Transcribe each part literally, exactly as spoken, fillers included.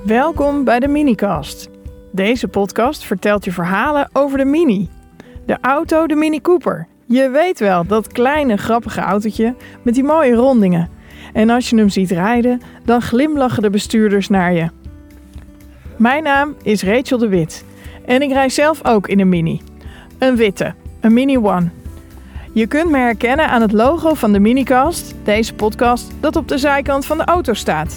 Welkom bij de Minicast. Deze podcast vertelt je verhalen over de Mini. De auto, de Mini Cooper. Je weet wel, dat kleine grappige autootje met die mooie rondingen. En als je hem ziet rijden, dan glimlachen de bestuurders naar je. Mijn naam is Rachel de Wit en ik rij zelf ook in een Mini. Een witte, een Mini One. Je kunt me herkennen aan het logo van de Minicast, deze podcast, dat op de zijkant van de auto staat.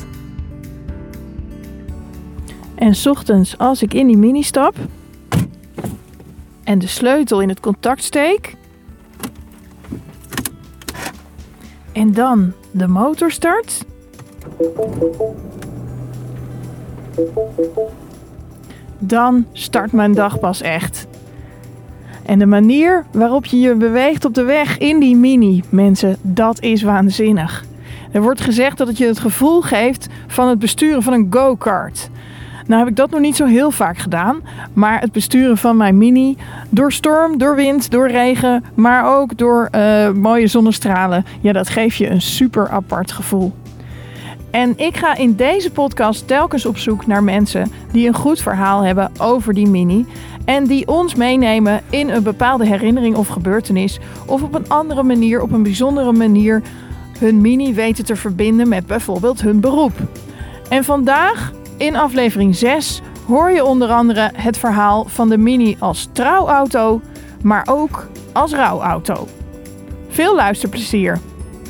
En 's ochtends als ik in die Mini stap en de sleutel in het contact steek en dan de motor start, dan start mijn dag pas echt. En de manier waarop je je beweegt op de weg in die Mini, mensen, dat is waanzinnig. Er wordt gezegd dat het je het gevoel geeft van het besturen van een go-kart. Nou heb ik dat nog niet zo heel vaak gedaan, maar het besturen van mijn Mini, door storm, door wind, door regen, maar ook door uh, mooie zonnestralen, ja, dat geeft je een super apart gevoel. En ik ga in deze podcast telkens op zoek naar mensen die een goed verhaal hebben over die Mini en die ons meenemen in een bepaalde herinnering of gebeurtenis of op een andere manier, op een bijzondere manier, hun Mini weten te verbinden met bijvoorbeeld hun beroep. En vandaag, in aflevering zes, hoor je onder andere het verhaal van de Mini als trouwauto, maar ook als rouwauto. Veel luisterplezier!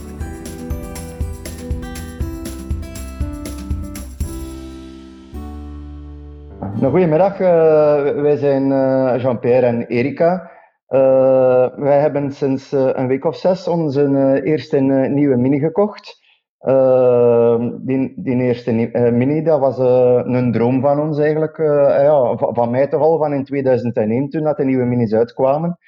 Nou, goedemiddag, uh, wij zijn uh, Jean-Pierre en Erika. Uh, wij hebben sinds uh, een week of zes onze uh, eerste uh, nieuwe Mini gekocht. Uh, die, die eerste uh, Mini, dat was uh, een droom van ons eigenlijk. Uh, ja, van, van mij toch al, van in tweeduizend één, toen dat de nieuwe Minis uitkwamen.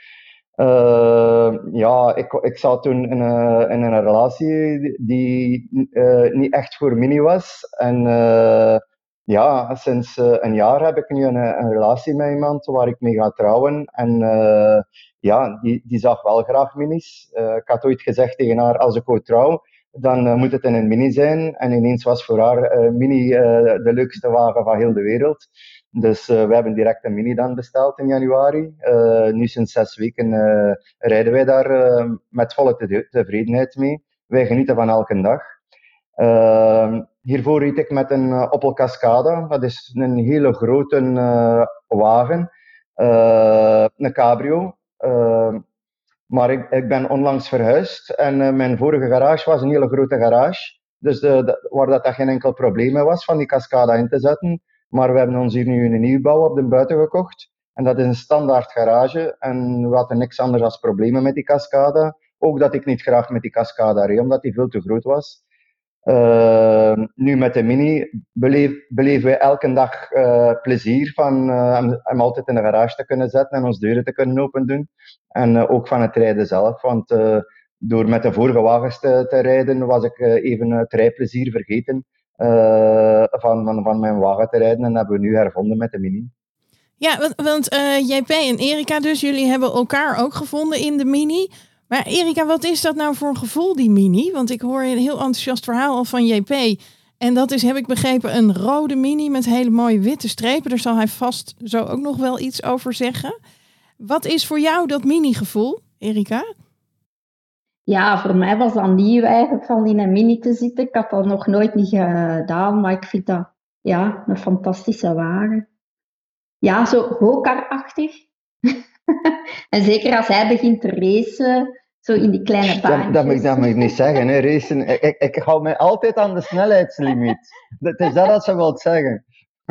Uh, ja, ik, ik zat toen in, uh, in een relatie die uh, niet echt voor Mini was. En uh, ja, sinds uh, een jaar heb ik nu een, een relatie met iemand waar ik mee ga trouwen. En uh, ja, die, die zag wel graag Minis. Uh, ik had ooit gezegd tegen haar, als ik ooit trouw, dan uh, moet het in een Mini zijn. En ineens was voor haar uh, Mini uh, de leukste wagen van heel de wereld. Dus uh, we hebben direct een Mini dan besteld in januari. Uh, nu sinds zes weken uh, rijden wij daar uh, met volle te- tevredenheid mee. Wij genieten van elke dag. Uh, hiervoor reed ik met een uh, Opel Cascada. Dat is een hele grote uh, wagen. Uh, een cabrio. Uh, maar ik, ik ben onlangs verhuisd en uh, mijn vorige garage was een hele grote garage. Dus de, de, waar dat, dat geen enkel probleem mee was van die Cascada in te zetten. Maar we hebben ons hier nu een nieuwbouw op de buiten gekocht. En dat is een standaard garage. En we hadden niks anders dan problemen met die Cascada. Ook dat ik niet graag met die Cascada reed, omdat die veel te groot was. Uh, nu met de Mini beleef, beleven wij elke dag uh, plezier van uh, hem, hem altijd in de garage te kunnen zetten en ons deuren te kunnen open doen. En uh, ook van het rijden zelf, want uh, door met de vorige wagens te, te rijden was ik uh, even het rijplezier vergeten uh, van, van, van mijn wagen te rijden en dat hebben we nu hervonden met de Mini. Ja, want, want uh, J P en Erika dus, jullie hebben elkaar ook gevonden in de Mini. Maar Erika, wat is dat nou voor een gevoel, die Mini? Want ik hoor een heel enthousiast verhaal al van J P. En dat is, heb ik begrepen, een rode Mini met hele mooie witte strepen. Daar zal hij vast zo ook nog wel iets over zeggen. Wat is voor jou dat Mini-gevoel, Erika? Ja, voor mij was dat nieuw eigenlijk van in een Mini te zitten. Ik had dat nog nooit niet gedaan, maar ik vind dat ja, een fantastische wagen. Ja, zo go-kart-achtig. En zeker als hij begint te racen, zo in die kleine baantjes. Dat, dat, moet, dat moet ik niet zeggen, hè, racen. Ik, ik, ik hou mij altijd aan de snelheidslimiet. Dat is dat wat ze wilt zeggen.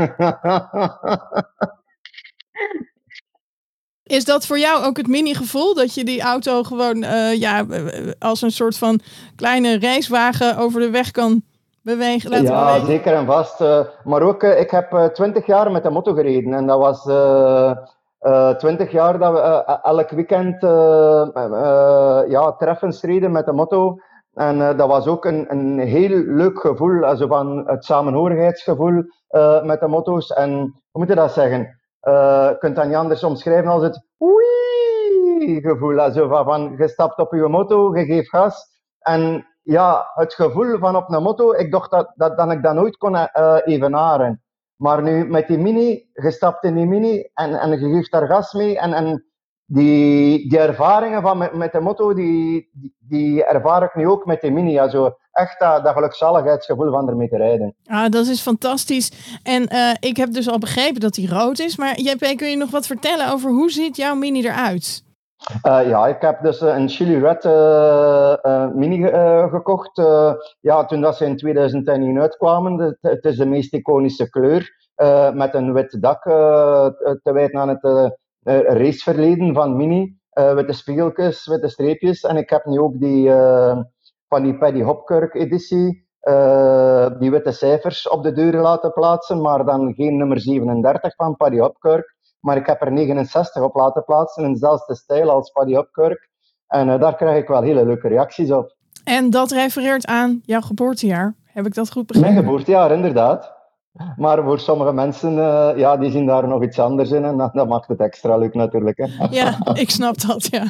Is dat voor jou ook het Mini-gevoel? Dat je die auto gewoon uh, ja, als een soort van kleine racewagen over de weg kan bewegen? Laten ja, bewegen. Zeker en vast. Uh, maar ook, uh, ik heb twintig uh, jaar met de motto gereden. En dat was twintig uh, uh, jaar dat we uh, elk weekend uh, uh, ja, treffens reden met de motto. En uh, dat was ook een, een heel leuk gevoel. Also van het samenhorigheidsgevoel uh, met de motto's. En hoe moet je dat zeggen? Uh, je kunt dat niet anders omschrijven als het oei gevoel. Also van, van je stapt op je motto, je geeft gas. En ja, het gevoel van op een motto, ik dacht dat, dat, dat ik dat nooit kon uh, evenaren. Maar nu met die Mini, je stapt in die Mini en, en je geeft daar gas mee. En, en die, die ervaringen van met, met de motto, die, die, die ervaar ik nu ook met die Mini. Ja, zo echt dat, dat gelukzaligheidsgevoel van ermee te rijden. Ah, dat is fantastisch. En uh, ik heb dus al begrepen dat die rood is. Maar J P, kun je nog wat vertellen over hoe ziet jouw Mini eruit? Uh, ja, ik heb dus een Chili Red uh, uh, Mini uh, gekocht. Uh, ja, toen dat ze in tweeduizend één uitkwamen. Het, het is de meest iconische kleur. Uh, met een wit dak uh, te wijten aan het uh, raceverleden van Mini. Uh, witte spiegeltjes, witte streepjes. En ik heb nu ook die uh, van die Paddy Hopkirk editie. Uh, die witte cijfers op de deuren laten plaatsen. Maar dan geen nummer zevenendertig van Paddy Hopkirk. Maar ik heb er negenenzestig op laten plaatsen in dezelfde stijl als Paddy Hopkirk. En uh, daar krijg ik wel hele leuke reacties op. En dat refereert aan jouw geboortejaar. Heb ik dat goed begrepen? Mijn geboortejaar, inderdaad. Maar voor sommige mensen, uh, ja, die zien daar nog iets anders in. En dat, dat maakt het extra leuk natuurlijk. Hè. Ja, ik snap dat, ja.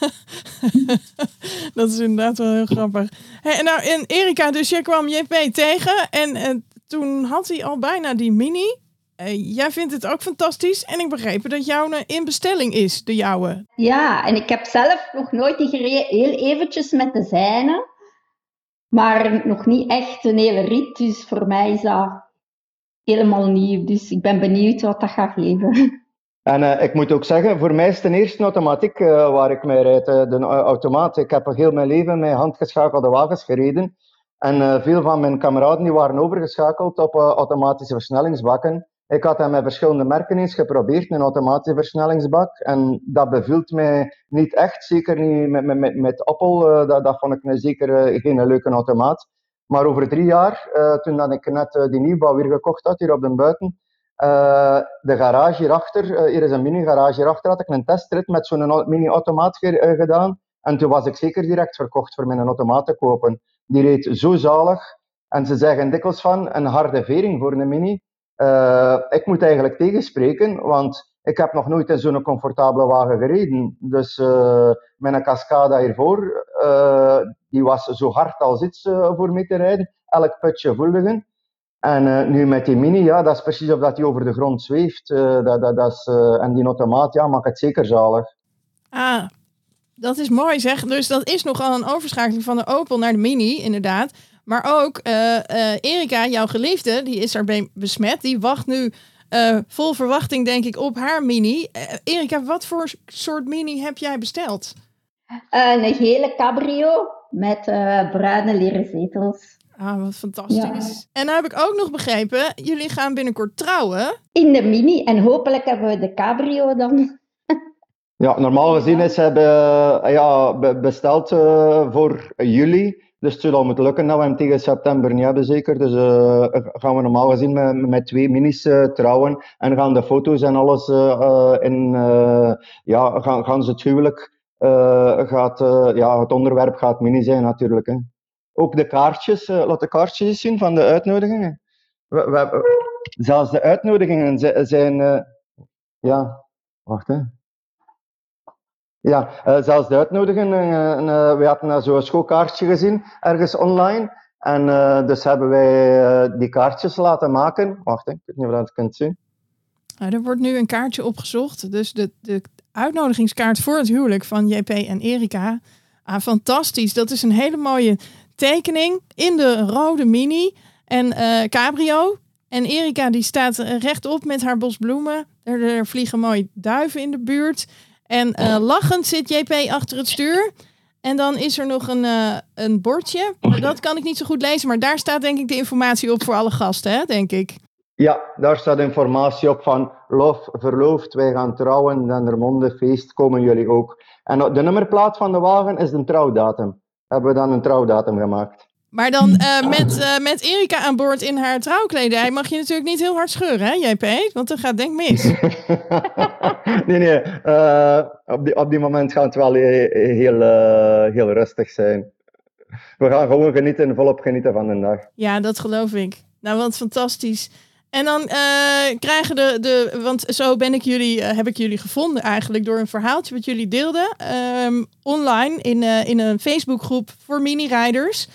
Dat is inderdaad wel heel grappig. Hey, nou, en Erika, dus jij kwam J P tegen. En uh, toen had hij al bijna die Mini. Uh, jij vindt het ook fantastisch. En ik begreep dat jouw in bestelling is, de jouwe. Ja, en ik heb zelf nog nooit die gereden. Heel eventjes met de zijne. Maar nog niet echt een hele rit. Dus voor mij is dat helemaal nieuw. Dus ik ben benieuwd wat dat gaat geven. En uh, ik moet ook zeggen, voor mij is het ten eerste automatiek uh, waar ik mee rijd. Uh, de uh, automaat. Ik heb heel mijn leven met handgeschakelde wagens gereden. En uh, veel van mijn kameraden die waren overgeschakeld op uh, automatische versnellingsbakken. Ik had dat met verschillende merken eens geprobeerd, een automatische versnellingsbak. En dat bevielt mij niet echt, zeker niet met, met, met, met Opel. Uh, dat, dat vond ik nou zeker uh, geen leuke automaat. Maar over drie jaar, uh, toen dat ik net uh, die nieuwbouw weer gekocht had, hier op de buiten, uh, de garage hierachter, uh, hier is een mini-garage hierachter, had ik een testrit met zo'n mini-automaat ge- uh, gedaan. En toen was ik zeker direct verkocht voor mijn automaat te kopen. Die reed zo zalig. En ze zeggen dikwijls van, een harde vering voor een mini. Uh, ik moet eigenlijk tegenspreken, want ik heb nog nooit in zo'n comfortabele wagen gereden. Dus uh, mijn Cascada hiervoor, uh, die was zo hard als iets uh, voor mij te rijden. Elk putje voelde je. En uh, nu met die Mini, ja, dat is precies of dat die over de grond zweeft. Uh, dat, dat, dat is, uh, en die automaat, ja, maakt het zeker zalig. Ah, dat is mooi zeg. Dus dat is nogal een overschakeling van de Opel naar de Mini, inderdaad. Maar ook uh, uh, Erika, jouw geliefde, die is ermee besmet. Die wacht nu uh, vol verwachting, denk ik, op haar Mini. Uh, Erika, wat voor soort Mini heb jij besteld? Uh, een gele cabrio met uh, bruine leren zetels. Ah, wat fantastisch. Ja. En nou heb ik ook nog begrepen, jullie gaan binnenkort trouwen. In de Mini en hopelijk hebben we de cabrio dan. Ja, normaal gezien is hij be, ja, be, besteld uh, voor juli. Dus het zal moeten lukken dat we hem tegen september niet hebben, zeker. Dus uh, gaan we normaal gezien met, met twee minis uh, trouwen. En gaan de foto's en alles uh, uh, in... Uh, ja, gaan, gaan ze het huwelijk... Uh, gaat, uh, ja, het onderwerp gaat mini zijn natuurlijk. Hè. Ook de kaartjes. Uh, laat de kaartjes eens zien van de uitnodigingen. We, we, we, zelfs de uitnodigingen zijn... Uh, ja, wacht hè. Ja, uh, zelfs de uitnodigingen. Uh, uh, we hadden uh, zo'n schoolkaartje gezien, ergens online. En uh, dus hebben wij uh, die kaartjes laten maken. Wacht, hè, ik weet niet of je dat kunt zien. Nou, er wordt nu een kaartje opgezocht. Dus de, de uitnodigingskaart voor het huwelijk van J P en Erika. Ah, fantastisch. Dat is een hele mooie tekening in de rode Mini en uh, cabrio. En Erika die staat rechtop met haar bos bloemen. Er, er vliegen mooie duiven in de buurt. En uh, lachend zit J P achter het stuur. En dan is er nog een, uh, een bordje. Dat kan ik niet zo goed lezen, maar daar staat denk ik de informatie op voor alle gasten, hè, denk ik. Ja, daar staat informatie op van lof, verloofd, wij gaan trouwen, Dendermonde, feest, komen jullie ook. En de nummerplaat van de wagen is de trouwdatum. Hebben we dan een trouwdatum gemaakt. Maar dan uh, met, uh, met Erika aan boord in haar trouwkledij mag je natuurlijk niet heel hard scheuren, hè, J P? Want dan gaat denk ik mis. nee, nee. Uh, op, die, op die moment gaat het wel heel, heel, uh, heel rustig zijn. We gaan gewoon genieten, volop genieten van de dag. Ja, dat geloof ik. Nou, wat fantastisch. En dan uh, krijgen de, de... Want zo ben ik jullie, uh, heb ik jullie gevonden eigenlijk door een verhaaltje wat jullie deelden. Um, online in, uh, in een Facebookgroep voor mini-rijders.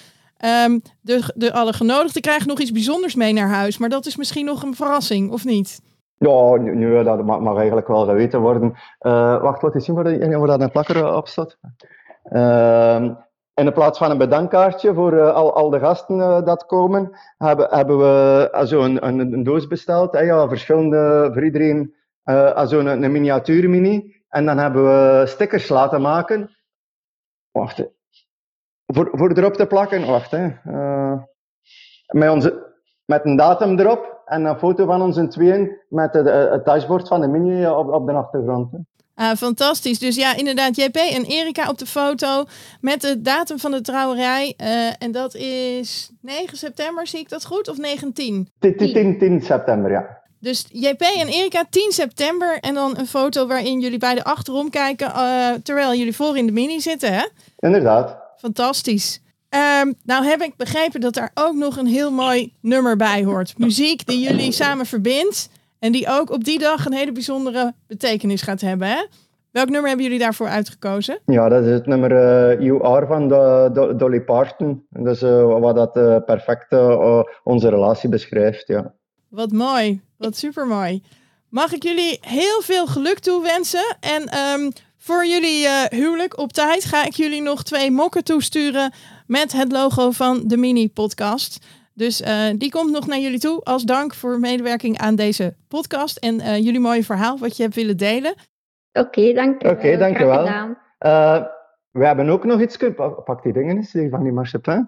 Um, de, de alle genodigden krijgen nog iets bijzonders mee naar huis. Maar dat is misschien nog een verrassing, of niet? Ja, nu, nu, dat mag, mag eigenlijk wel geweten worden. Uh, wacht, laat eens zien waar, waar dat een plakker op staat. Uh, in plaats van een bedankkaartje voor uh, al, al de gasten uh, dat komen, hebben, hebben we uh, zo een, een, een doos besteld. Hè, ja, verschillende voor iedereen. Uh, zo'n een, een miniatuur mini. En dan hebben we stickers laten maken. Wacht, voor, voor erop te plakken. Wacht, hè. Uh, met, onze, met een datum erop. En een foto van ons in tweeën met het, het dashboard van de Mini op, op de achtergrond. Hè. Ah, fantastisch. Dus ja, inderdaad, J P en Erika op de foto met de datum van de trouwerij. Uh, en dat is negen september, zie ik dat goed? Of negentien? tien september, ja. Dus J P en Erika, tien september. En dan een foto waarin jullie beide achterom kijken, uh, terwijl jullie voor in de Mini zitten, hè? Inderdaad. Fantastisch. Um, nou heb ik begrepen dat daar ook nog een heel mooi nummer bij hoort. Muziek die jullie samen verbindt. En die ook op die dag een hele bijzondere betekenis gaat hebben. Hè? Welk nummer hebben jullie daarvoor uitgekozen? Ja, dat is het nummer uh, You Are van Do- Do- Dolly Parton. Dat is uh, wat dat uh, perfect uh, onze relatie beschrijft. Ja. Wat mooi. Wat supermooi. Mag ik jullie heel veel geluk toewensen. En um, voor jullie uh, huwelijk op tijd ga ik jullie nog twee mokken toesturen met het logo van de Mini-podcast. Dus uh, die komt nog naar jullie toe als dank voor medewerking aan deze podcast. En uh, jullie mooie verhaal wat je hebt willen delen. Oké, okay, dank, Oké, okay, dank je wel. Uh, we hebben ook nog iets... Pak die dingen eens, die van die marsepein.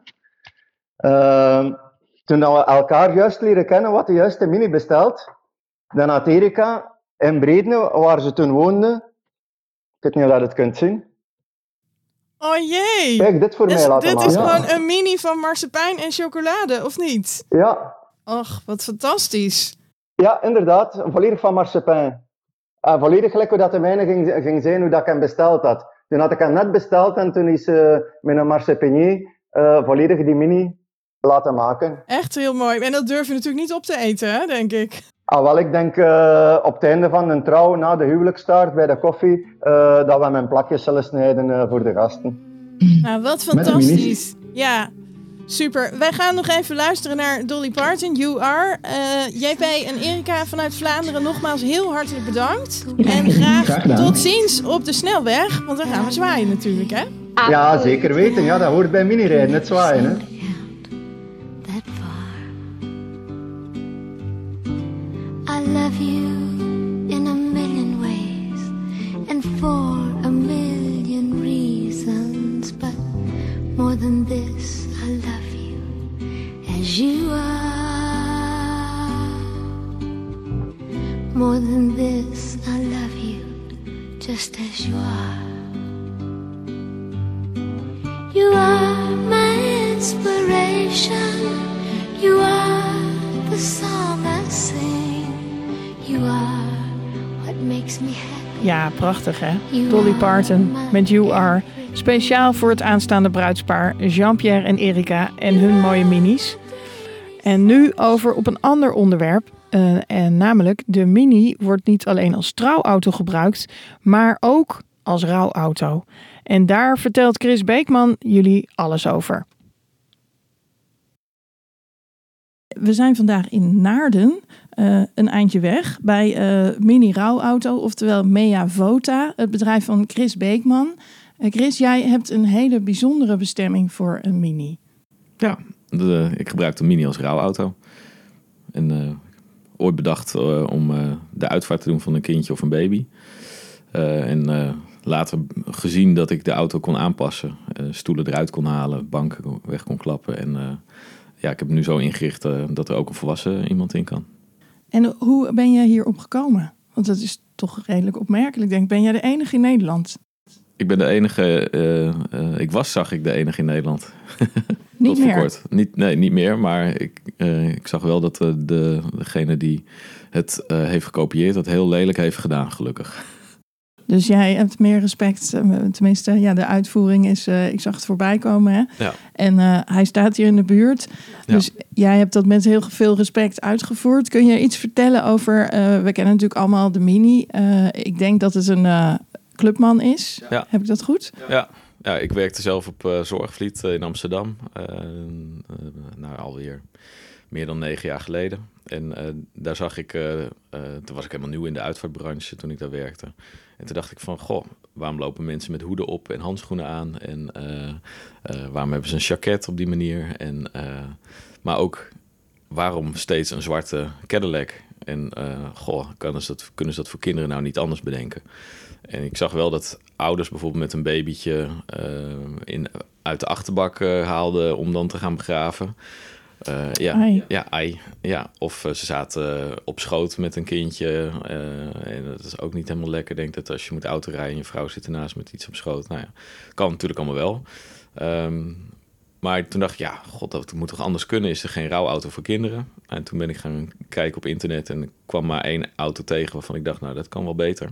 Uh, toen we elkaar juist leren kennen, wat de juiste Mini bestelt, dan had Erika in Bredene, waar ze toen woonde, ik weet niet of je het kunt zien. Oh jee! Kijk, dit voor dus, mij laten dit maken. Dit is ja. gewoon een mini van marsepein en chocolade, of niet? Ja. Och, wat fantastisch. Ja, inderdaad. Volledig van marsepein. Uh, volledig gelijk hoe dat de mijne ging, ging zijn, hoe dat ik hem besteld had. Toen had ik hem net besteld en toen is uh, met een marsepeinier uh, volledig die mini laten maken. Echt heel mooi. En dat durf je natuurlijk niet op te eten, hè, denk ik. Ah, wel, ik denk uh, op het einde van een trouw, na de huwelijkstaart, bij de koffie, uh, dat we mijn plakjes zullen snijden uh, voor de gasten. Nou, wat fantastisch. Ja, super. Wij gaan nog even luisteren naar Dolly Parton, You Are. Uh, J P en Erika vanuit Vlaanderen, nogmaals heel hartelijk bedankt. En graag, graag tot ziens op de snelweg, want dan gaan we zwaaien natuurlijk, hè? Ja, zeker weten. Ja, dat hoort bij minirijden, het zwaaien, hè? I love you in a million ways and for a million reasons, but more than this, I love you as you are. More than this, I love you just as you are. You are my inspiration. You are the song I sing. You are what makes me happy. Ja, prachtig hè? Dolly Parton met You Are. Speciaal voor het aanstaande bruidspaar Jean-Pierre en Erika en hun mooie minis. En nu over op een ander onderwerp. Uh, en namelijk de Mini wordt niet alleen als trouwauto gebruikt, maar ook als rouwauto. En daar vertelt Chris Beekman jullie alles over. We zijn vandaag in Naarden, uh, een eindje weg, bij uh, Mini Rouwauto, oftewel Mea Vota, het bedrijf van Chris Beekman. Uh, Chris, jij hebt een hele bijzondere bestemming voor een Mini. Ja, de, ik gebruik de Mini als rouwauto. En uh, ooit bedacht uh, om uh, de uitvaart te doen van een kindje of een baby. Uh, en uh, later gezien dat ik de auto kon aanpassen, uh, stoelen eruit kon halen, banken weg kon klappen en... Uh, Ja, ik heb het nu zo ingericht uh, dat er ook een volwassen iemand in kan. En hoe ben je hierop gekomen? Want dat is toch redelijk opmerkelijk, denk ik. Ben jij de enige in Nederland? Ik ben de enige... Uh, uh, ik was, zag ik, de enige in Nederland. Niet meer? Kort. Niet, nee, niet meer. Maar ik, uh, ik zag wel dat uh, de, degene die het uh, heeft gekopieerd... dat heel lelijk heeft gedaan, gelukkig. Dus jij hebt meer respect, tenminste, ja, de uitvoering is, uh, ik zag het voorbij komen, hè? Ja. En uh, hij staat hier in de buurt. Dus ja. Jij hebt dat met heel veel respect uitgevoerd. Kun je iets vertellen over, uh, we kennen natuurlijk allemaal de Mini. Uh, ik denk dat het een uh, clubman is. Ja. Heb ik dat goed? Ja, ja, ik werkte zelf op uh, Zorgvliet uh, in Amsterdam. Uh, uh, nou, alweer meer dan negen jaar geleden. En uh, daar zag ik, uh, uh, toen was ik helemaal nieuw in de uitvaartbranche toen ik daar werkte. En toen dacht ik van, goh, waarom lopen mensen met hoeden op en handschoenen aan? En uh, uh, waarom hebben ze een jacket op die manier? En, uh, maar ook, waarom steeds een zwarte Cadillac? En uh, goh, kunnen ze, dat, kunnen ze dat voor kinderen nou niet anders bedenken? En ik zag wel dat ouders bijvoorbeeld met een babytje uh, in, uit de achterbak uh, haalden om dan te gaan begraven. Uh, ja, Ai. ja, ai, ja, of uh, ze zaten uh, op schoot met een kindje. Uh, en dat is ook niet helemaal lekker. Ik denk dat als je moet autorijden en je vrouw zit ernaast met iets op schoot. Nou ja, kan natuurlijk allemaal wel. Um, maar toen dacht ik, ja, god, dat moet toch anders kunnen? Is er geen rouwauto voor kinderen? En toen ben ik gaan kijken op internet en ik kwam maar één auto tegen waarvan ik dacht, nou, dat kan wel beter.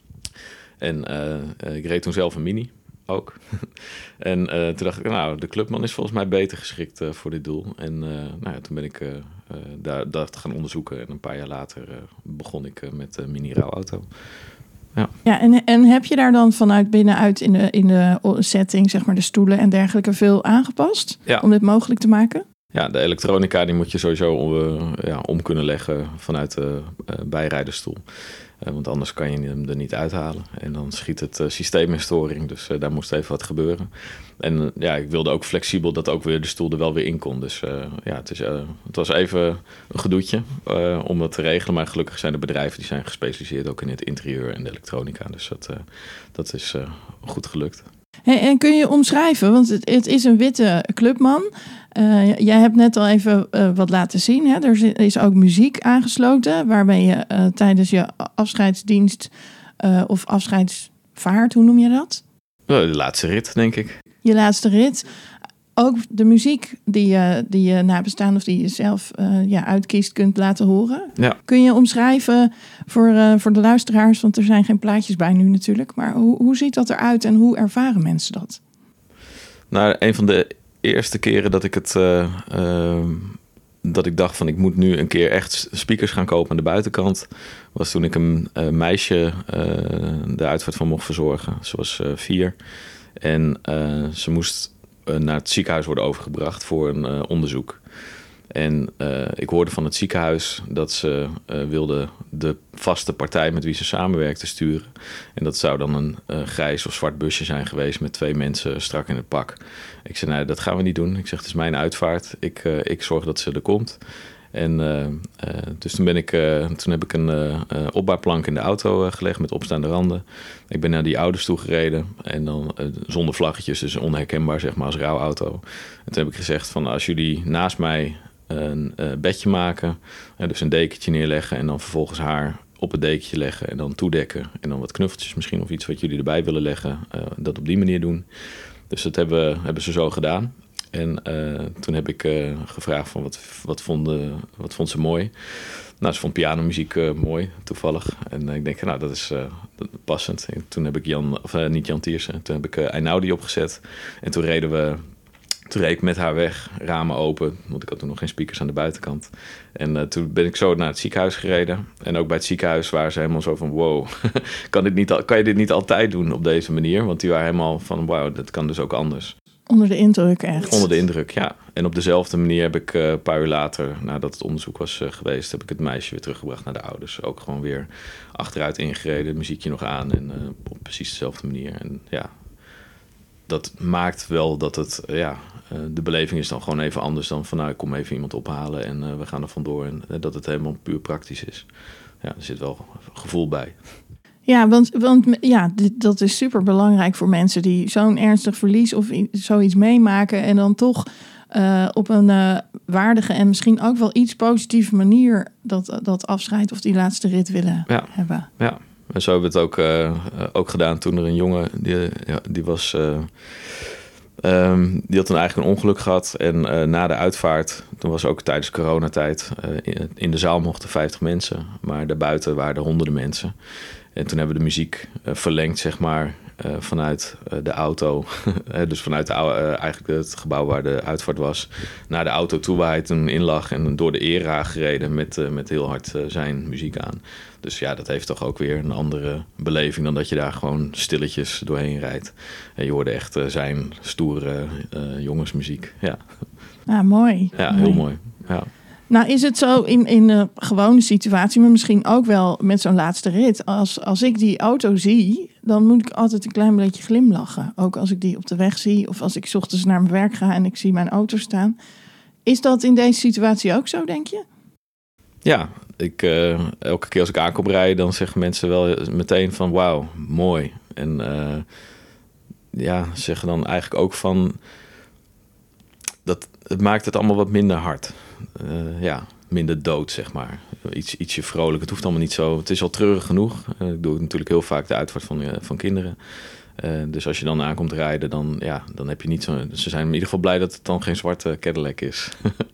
En uh, ik reed toen zelf een Mini ook. en uh, toen dacht ik, nou, de Clubman is volgens mij beter geschikt uh, voor dit doel. En uh, nou ja, toen ben ik uh, uh, daar, dat gaan onderzoeken. En een paar jaar later uh, begon ik uh, met de Mini-rouwauto. Ja, ja en, en heb je daar dan vanuit binnenuit in de, in de setting, zeg maar de stoelen en dergelijke, veel aangepast? Ja. Om dit mogelijk te maken? Ja, de elektronica die moet je sowieso uh, ja, om kunnen leggen vanuit de uh, bijrijdersstoel. Uh, want anders kan je hem er niet uithalen. En dan schiet het uh, systeem in storing. Dus uh, daar moest even wat gebeuren. En uh, ja, ik wilde ook flexibel dat ook weer de stoel er wel weer in kon. Dus uh, ja, het, is, uh, het was even een gedoetje uh, om dat te regelen. Maar gelukkig zijn er bedrijven die zijn gespecialiseerd ook in het interieur en de elektronica. Dus dat, uh, dat is uh, goed gelukt. Hey, en kun je omschrijven, want het, het is een witte Clubman. Uh, jij hebt net al even uh, wat laten zien. Hè? Er is ook muziek aangesloten, waarbij je uh, tijdens je afscheidsdienst uh, of afscheidsvaart, hoe noem je dat? De laatste rit, denk ik. Je laatste rit. Ook de muziek die je, die je nabestaan of die je zelf uh, ja, uitkiest kunt laten horen. Ja. Kun je omschrijven voor, uh, voor de luisteraars, want er zijn geen plaatjes bij nu natuurlijk. Maar hoe, hoe ziet dat eruit en hoe ervaren mensen dat? Nou, een van de eerste keren dat ik het uh, uh, dat ik dacht van ik moet nu een keer echt speakers gaan kopen aan de buitenkant, was toen ik een uh, meisje uh, de uitvaart van mocht verzorgen. Ze was uh, vier en uh, ze moest uh, naar het ziekenhuis worden overgebracht voor een uh, onderzoek. En uh, ik hoorde van het ziekenhuis dat ze uh, wilden de vaste partij met wie ze samenwerkte sturen. En dat zou dan een uh, grijs of zwart busje zijn geweest met twee mensen strak in het pak. Ik zei, nee, dat gaan we niet doen. Ik zeg, het is mijn uitvaart. Ik, uh, ik zorg dat ze er komt. En uh, uh, dus toen, ben ik, uh, toen heb ik een uh, uh, opbaarplank in de auto uh, gelegd met opstaande randen. Ik ben naar die ouders toe gereden en dan uh, zonder vlaggetjes, dus onherkenbaar zeg maar als rouwauto. En toen heb ik gezegd van als jullie naast mij een uh, bedje maken, uh, dus een dekentje neerleggen en dan vervolgens haar op het dekentje leggen en dan toedekken en dan wat knuffeltjes misschien of iets wat jullie erbij willen leggen, uh, dat op die manier doen. Dus dat hebben, hebben ze zo gedaan. En uh, toen heb ik uh, gevraagd van wat, wat, vonden, wat vond ze mooi. Nou, ze vond pianomuziek uh, mooi, toevallig. En uh, ik denk, nou, dat is uh, passend. En toen heb ik Jan, of uh, niet Jan Tiersen, toen heb ik uh, Einaudi opgezet. En toen reden we, toen reed ik met haar weg, ramen open. Want ik had toen nog geen speakers aan de buitenkant. En uh, toen ben ik zo naar het ziekenhuis gereden. En ook bij het ziekenhuis waren ze helemaal zo van, wow, kan, dit niet, kan je dit niet altijd doen op deze manier? Want die waren helemaal van, wow, dat kan dus ook anders. Onder de indruk echt. Onder de indruk, ja. En op dezelfde manier heb ik uh, een paar uur later, nadat het onderzoek was uh, geweest, heb ik het meisje weer teruggebracht naar de ouders. Ook gewoon weer achteruit ingereden, muziekje nog aan en uh, op precies dezelfde manier. En ja, dat maakt wel dat het, uh, ja, uh, de beleving is dan gewoon even anders dan van, nou, ik kom even iemand ophalen en uh, we gaan er vandoor. En uh, dat het helemaal puur praktisch is. Ja, er zit wel gevoel bij. Ja, want, want ja, dit, dat is super belangrijk voor mensen die zo'n ernstig verlies of i- zoiets meemaken en dan toch uh, op een uh, waardige en misschien ook wel iets positieve manier dat, dat afscheid of die laatste rit willen ja. hebben. Ja, en zo hebben we het ook, uh, ook gedaan toen er een jongen, die, ja, die was... Uh, Um, die had dan eigenlijk een ongeluk gehad. En uh, na de uitvaart, toen was ook tijdens coronatijd, uh, in, in de zaal mochten vijftig mensen. Maar daarbuiten waren er honderden mensen. En toen hebben we de muziek uh, verlengd, zeg maar, uh, vanuit uh, de auto. dus vanuit de, uh, eigenlijk het gebouw waar de uitvaart was, naar de auto toe waar hij toen in lag. En door de era gereden met, uh, met heel hard uh, zijn muziek aan. Dus ja, dat heeft toch ook weer een andere beleving dan dat je daar gewoon stilletjes doorheen rijdt. En je hoorde echt uh, zijn stoere uh, jongensmuziek. Ja, Ah, mooi. ja mooi. heel mooi. Ja. Nou is het zo in, in de gewone situatie, maar misschien ook wel met zo'n laatste rit. Als, als ik die auto zie, dan moet ik altijd een klein beetje glimlachen. Ook als ik die op de weg zie of als ik 's ochtends naar mijn werk ga en ik zie mijn auto staan. Is dat in deze situatie ook zo, denk je? Ja, ik, uh, elke keer als ik aankom rijden, dan zeggen mensen wel meteen van wauw, mooi. En uh, ja, zeggen dan eigenlijk ook van dat het maakt het allemaal wat minder hard. Uh, ja, minder dood, zeg maar. Iets, ietsje vrolijk. Het hoeft allemaal niet zo. Het is al treurig genoeg. Uh, ik doe natuurlijk heel vaak de uitvaart van, uh, van kinderen. Uh, dus als je dan aankomt rijden, dan, ja, dan heb je niet zo. Ze zijn in ieder geval blij dat het dan geen zwarte Cadillac is.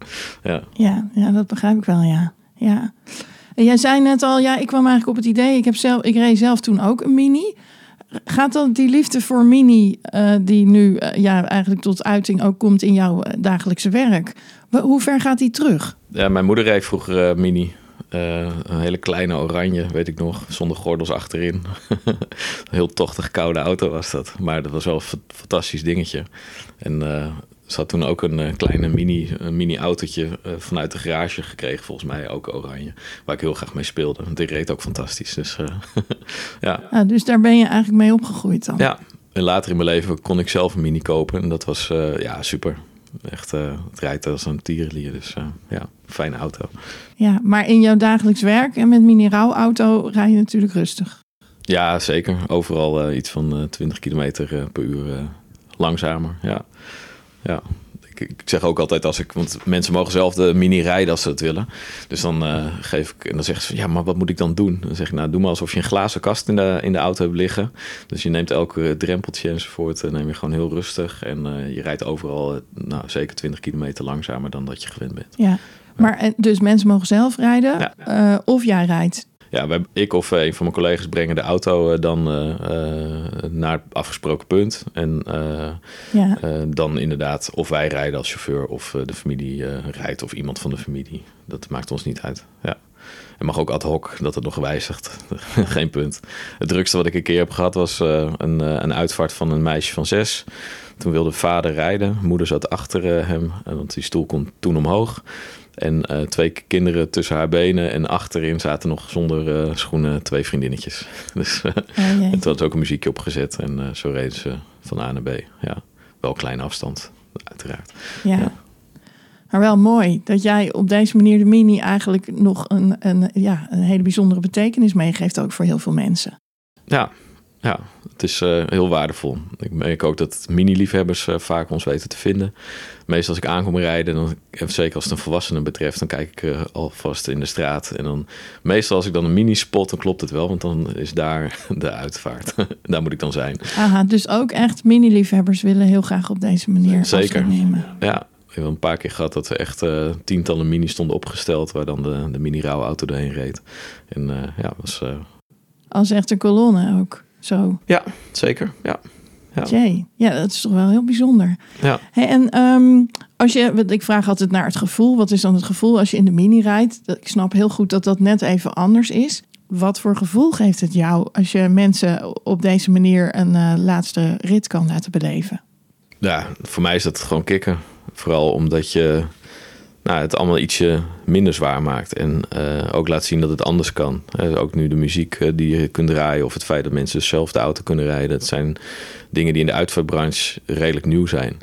ja. Ja, ja, dat begrijp ik wel, ja. ja. En jij zei net al, ja, ik kwam eigenlijk op het idee. Ik, heb zelf, ik reed zelf toen ook een Mini. Gaat dan die liefde voor Mini, uh, die nu uh, ja, eigenlijk tot uiting ook komt in jouw uh, dagelijkse werk. Hoe ver gaat die terug? Ja, mijn moeder reed vroeger uh, Mini. Uh, een hele kleine oranje, weet ik nog, zonder gordels achterin. Een heel tochtig koude auto was dat. Maar dat was wel een fantastisch dingetje. En uh, ze had toen ook een uh, kleine mini, een mini autootje uh, vanuit de garage gekregen, volgens mij ook oranje. Waar ik heel graag mee speelde. Want die reed ook fantastisch. Dus, uh, ja. Ah, dus daar ben je eigenlijk mee opgegroeid dan? Ja, en later in mijn leven kon ik zelf een Mini kopen. En dat was uh, ja, super. Echt, uh, het rijdt als een tierenlier. Dus uh, ja, fijne auto. Ja, maar in jouw dagelijks werk en met Mini rouwauto rij je natuurlijk rustig. Ja, zeker. Overal uh, iets van uh, twintig kilometer uh, per uur uh, langzamer. Ja, ja. Ik, ik zeg ook altijd als ik... Want mensen mogen zelf de Mini rijden als ze het willen. Dus dan uh, geef ik... En dan zeggen ze, ja, maar wat moet ik dan doen? Dan zeg ik, nou, doe maar alsof je een glazen kast in de, in de auto hebt liggen. Dus je neemt elke drempeltje enzovoort. Dan neem je gewoon heel rustig. En uh, je rijdt overal uh, nou, zeker twintig kilometer langzamer dan dat je gewend bent. Ja, maar dus mensen mogen zelf rijden ja. uh, of jij rijdt? Ja, wij, ik of een van mijn collega's brengen de auto uh, dan uh, uh, naar het afgesproken punt. En uh, ja. uh, dan inderdaad of wij rijden als chauffeur of uh, de familie uh, rijdt of iemand van de familie. Dat maakt ons niet uit. Ja. En mag ook ad hoc dat het nog wijzigt. Geen punt. Het drukste wat ik een keer heb gehad was uh, een, uh, een uitvaart van een meisje van zes. Toen wilde vader rijden. Moeder zat achter uh, hem, want die stoel kon toen omhoog. En uh, twee kinderen tussen haar benen. En achterin zaten nog zonder uh, schoenen twee vriendinnetjes. Dus uh, oh, en toen had ook een muziekje opgezet. En uh, zo reden ze van A naar B. Ja, wel kleine afstand, uiteraard. Ja. ja. Maar wel mooi dat jij op deze manier de Mini eigenlijk nog een, een, ja, een hele bijzondere betekenis meegeeft. Ook voor heel veel mensen. Ja, ja. Het is uh, heel waardevol. Ik merk ook dat Mini-liefhebbers uh, vaak ons weten te vinden. Meestal als ik aankom rijden, dan, zeker als het een volwassene betreft, dan kijk ik uh, alvast in de straat. En dan meestal als ik dan een Mini spot, dan klopt het wel, want dan is daar de uitvaart. Daar moet ik dan zijn. Aha, dus ook echt Mini-liefhebbers willen heel graag op deze manier zeker nemen. Ja. Ik heb een paar keer gehad dat er echt uh, tientallen Minis stonden opgesteld, waar dan de, de Mini-rouwauto doorheen reed. En uh, ja, was... Uh... Als echt een kolonne ook. Zo. Ja, zeker. Ja. Ja. Jee, ja, dat is toch wel heel bijzonder. Ja. Hey, en um, als je, ik vraag altijd naar het gevoel. Wat is dan het gevoel als je in de Mini rijdt? Ik snap heel goed dat dat net even anders is. Wat voor gevoel geeft het jou als je mensen op deze manier een uh, laatste rit kan laten beleven? Ja, voor mij is dat gewoon kicken. Vooral omdat je nou, het allemaal ietsje minder zwaar maakt. En uh, ook laat zien dat het anders kan. Uh, ook nu de muziek uh, die je kunt draaien. Of het feit dat mensen zelf de auto kunnen rijden. Dat zijn dingen die in de uitvaartbranche redelijk nieuw zijn.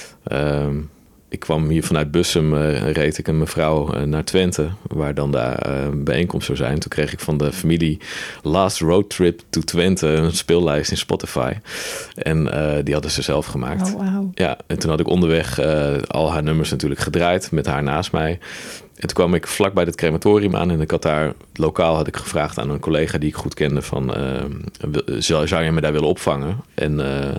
Uh, ik kwam hier vanuit Bussum. Uh, reed ik een mevrouw uh, naar Twente. Waar dan de uh, bijeenkomst zou zijn. Toen kreeg ik van de familie Last Road Trip to Twente. Een speellijst in Spotify. En uh, die hadden ze zelf gemaakt. Oh, wow. Ja, en toen had ik onderweg uh, al haar nummers natuurlijk gedraaid. Met haar naast mij. En toen kwam ik vlak bij het crematorium aan. En ik had daar, lokaal had ik gevraagd aan een collega die ik goed kende. Van, uh, zou, zou je me daar willen opvangen? En uh, uh,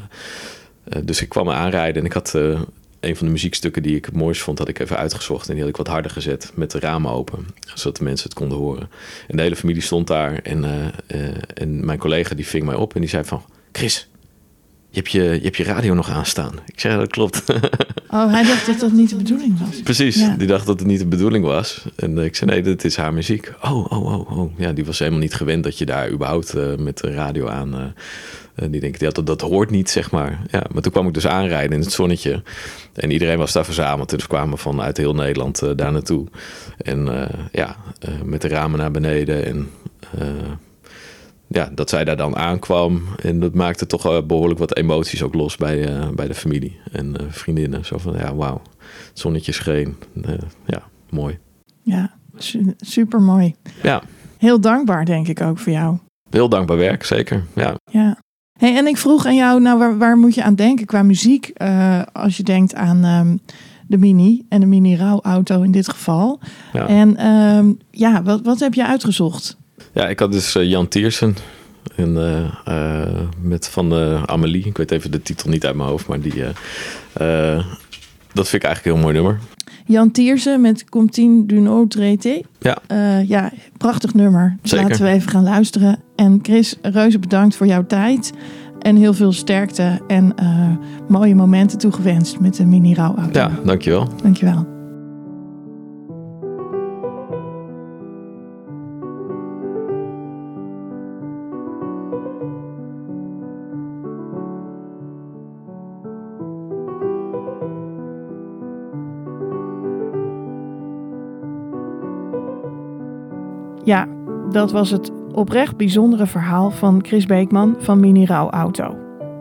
dus ik kwam me aanrijden. En ik had uh, een van de muziekstukken die ik het mooist vond, had ik even uitgezocht. En die had ik wat harder gezet met de ramen open. Zodat de mensen het konden horen. En de hele familie stond daar. En, uh, uh, en mijn collega die ving mij op. En die zei van, Chris, hebt je, je hebt je radio nog aanstaan. Ik zei, dat klopt. Oh, hij dacht dat dat niet de bedoeling was. Precies, Ja. die dacht dat het niet de bedoeling was. En uh, ik zei, nee, dit is haar muziek. Oh, oh, oh, oh. Ja, die was helemaal niet gewend dat je daar überhaupt uh, met de radio aan... Uh, uh, die denkt, ja, dat, dat hoort niet, zeg maar. Ja, maar toen kwam ik dus aanrijden in het zonnetje. En iedereen was daar verzameld. En dus kwamen van uit heel Nederland uh, daar naartoe. En uh, ja, uh, met de ramen naar beneden. En uh, ja, dat zij daar dan aankwam. En dat maakte toch uh, behoorlijk wat emoties ook los bij, uh, bij de familie en uh, vriendinnen. Zo van, ja, wauw, het zonnetje scheen. Uh, ja, mooi. Ja, su- super mooi. Ja. Heel dankbaar, denk ik ook voor jou. Heel dankbaar werk, zeker. Ja. Ja. Hey, en ik vroeg aan jou, nou, waar, waar moet je aan denken qua muziek? Uh, als je denkt aan um, de Mini en de Mini rouwauto in dit geval. Ja. En um, ja, wat, wat heb je uitgezocht? Ja, ik had dus uh, Jan Tiersen. En, uh, uh, met van uh, Amélie. Ik weet even de titel niet uit mijn hoofd, maar die, uh, uh, dat vind ik eigenlijk een heel mooi nummer. Jan Tiersen met Contine d'une autre été. Ja. Uh, ja, prachtig nummer. Dus zeker. Laten we even gaan luisteren. En Chris, reuze bedankt voor jouw tijd. En heel veel sterkte en uh, mooie momenten toegewenst met de Mini rouwauto. Ja, dankjewel. Dankjewel. Ja, dat was het oprecht bijzondere verhaal van Chris Beekman van Mini rouwauto.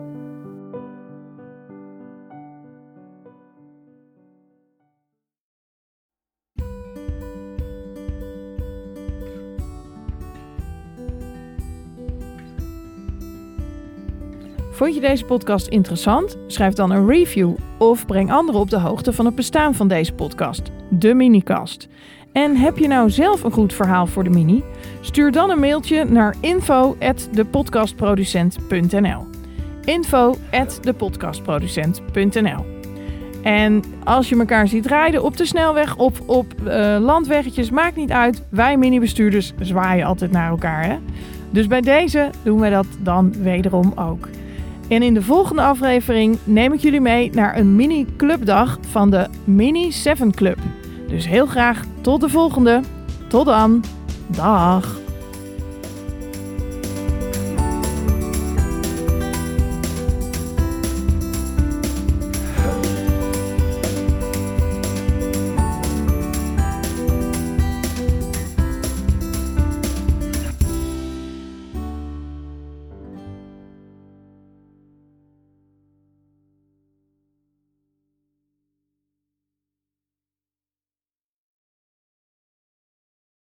Vond je deze podcast interessant? Schrijf dan een review of breng anderen op de hoogte van het bestaan van deze podcast, de Minicast. En heb je nou zelf een goed verhaal voor de Mini? Stuur dan een mailtje naar info at de podcastproducent punt n l. info at de podcastproducent punt n l. En als je elkaar ziet rijden op de snelweg of op uh, landweggetjes, maakt niet uit. Wij minibestuurders zwaaien altijd naar elkaar, hè? Dus bij deze doen wij dat dan wederom ook. En in de volgende aflevering neem ik jullie mee naar een mini-clubdag van de Mini zeven Club. Dus heel graag tot de volgende. Tot dan. Dag.